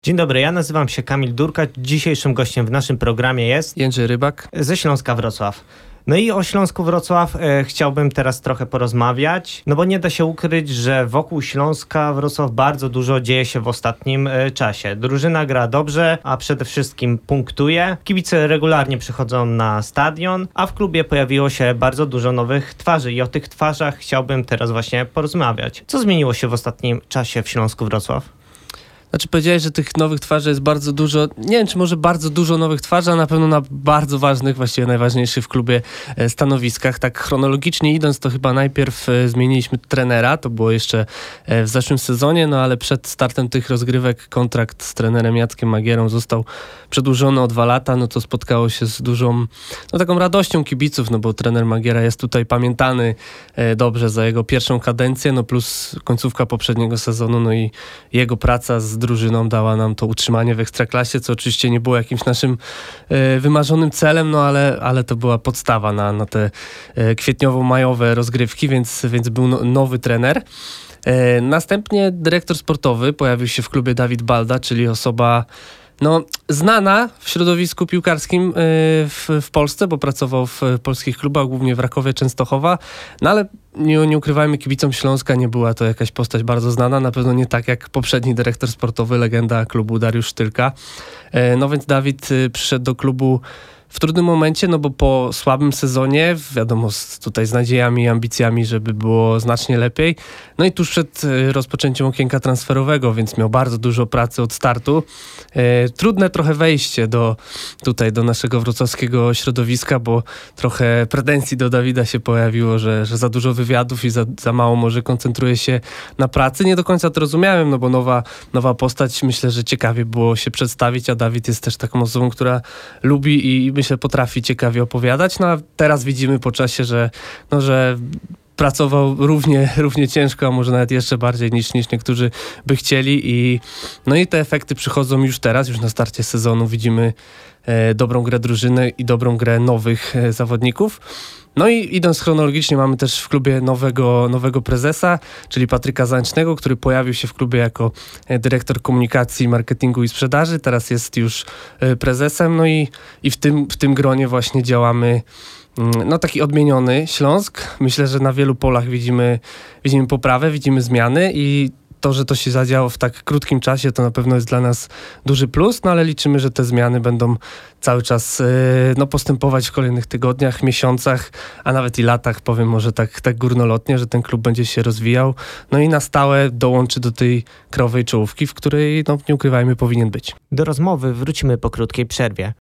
Dzień dobry, ja nazywam się Kamil Durka. Dzisiejszym gościem w naszym programie jest Jędrzej Rybak ze Śląska Wrocław. No i o Śląsku Wrocław chciałbym teraz trochę porozmawiać, no bo nie da się ukryć, że wokół Śląska Wrocław bardzo dużo dzieje się w ostatnim czasie. Drużyna gra dobrze, a przede wszystkim punktuje. Kibice regularnie przychodzą na stadion, a w klubie pojawiło się bardzo dużo nowych twarzy i o tych twarzach chciałbym teraz właśnie porozmawiać. Co zmieniło się w ostatnim czasie w Śląsku Wrocław? Znaczy powiedziałeś, że tych nowych twarzy jest bardzo dużo. Nie wiem, czy może bardzo dużo nowych twarzy, a na pewno na bardzo ważnych, właściwie najważniejszych w klubie stanowiskach. Tak chronologicznie idąc, to chyba najpierw zmieniliśmy trenera. To było jeszcze w zeszłym sezonie, no ale przed startem tych rozgrywek kontrakt z trenerem Jackiem Magierą został przedłużony o 2 lata. No to spotkało się z dużą, taką radością kibiców, no bo trener Magiera jest tutaj pamiętany dobrze za jego pierwszą kadencję, no plus końcówka poprzedniego sezonu, no i jego praca z drużyną dała nam to utrzymanie w Ekstraklasie, co oczywiście nie było jakimś naszym wymarzonym celem, no ale to była podstawa na te kwietniowo-majowe rozgrywki, więc był nowy trener. Następnie dyrektor sportowy pojawił się w klubie Dawid Balda, czyli osoba znana w środowisku piłkarskim w Polsce, bo pracował w polskich klubach, głównie w Rakowie, Częstochowa, no ale nie ukrywajmy, kibicom Śląska nie była to jakaś postać bardzo znana, na pewno nie tak jak poprzedni dyrektor sportowy, legenda klubu Dariusz Sztylka. No więc Dawid przyszedł do klubu w trudnym momencie, no bo po słabym sezonie, wiadomo, tutaj z nadziejami i ambicjami, żeby było znacznie lepiej. No i tuż przed rozpoczęciem okienka transferowego, więc miał bardzo dużo pracy od startu. Trudne trochę wejście do naszego wrocławskiego środowiska, bo trochę pretensji do Dawida się pojawiło, że za dużo wywiadów i za mało może koncentruje się na pracy. Nie do końca to rozumiałem, no bo nowa postać, myślę, że ciekawie było się przedstawić, a Dawid jest też taką osobą, która lubi i myślę, potrafi ciekawie opowiadać. No a teraz widzimy po czasie, że pracował równie ciężko, a może nawet jeszcze bardziej niż niektórzy by chcieli i te efekty przychodzą już teraz, już na starcie sezonu widzimy dobrą grę drużyny i dobrą grę nowych zawodników. No i idąc chronologicznie, mamy też w klubie nowego prezesa, czyli Patryka Załęcznego, który pojawił się w klubie jako dyrektor komunikacji, marketingu i sprzedaży. Teraz jest już prezesem, no i w tym gronie właśnie działamy taki odmieniony Śląsk. Myślę, że na wielu polach widzimy poprawę, widzimy zmiany i to, że to się zadziało w tak krótkim czasie, to na pewno jest dla nas duży plus, no ale liczymy, że te zmiany będą cały czas postępować w kolejnych tygodniach, miesiącach, a nawet i latach, powiem może tak górnolotnie, że ten klub będzie się rozwijał, no i na stałe dołączy do tej krowej czołówki, w której, nie ukrywajmy, powinien być. Do rozmowy wrócimy po krótkiej przerwie.